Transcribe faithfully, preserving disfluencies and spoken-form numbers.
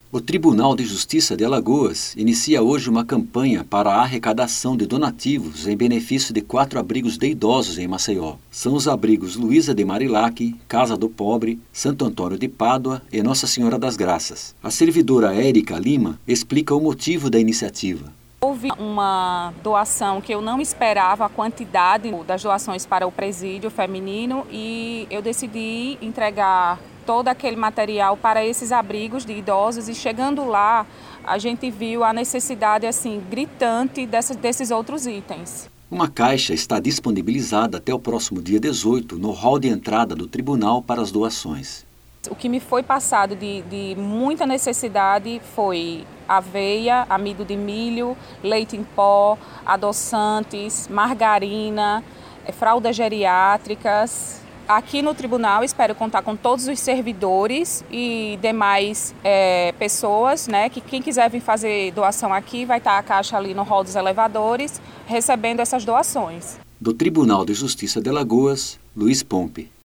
O Tribunal de Justiça de Alagoas inicia hoje uma campanha para a arrecadação de donativos em benefício de quatro abrigos de idosos em Maceió. São os abrigos Luísa de Marilac, Casa do Pobre, Santo Antônio de Pádua e Nossa Senhora das Graças. A servidora Érica Lima explica o motivo da iniciativa. Houve uma doação que eu não esperava a quantidade das doações para o presídio feminino e eu decidi entregar todo aquele material para esses abrigos de idosos e chegando lá a gente viu a necessidade assim gritante dessas, desses outros itens. Uma caixa está disponibilizada até o próximo dia dezoito no hall de entrada do tribunal para as doações. O que me foi passado de, de muita necessidade foi aveia, amido de milho, leite em pó, adoçantes, margarina, fraldas geriátricas. Aqui no tribunal espero contar com todos os servidores e demais é, pessoas, né, que quem quiser vir fazer doação aqui vai estar a caixa ali no hall dos elevadores recebendo essas doações. Do Tribunal de Justiça de Alagoas, Luiz Pompe.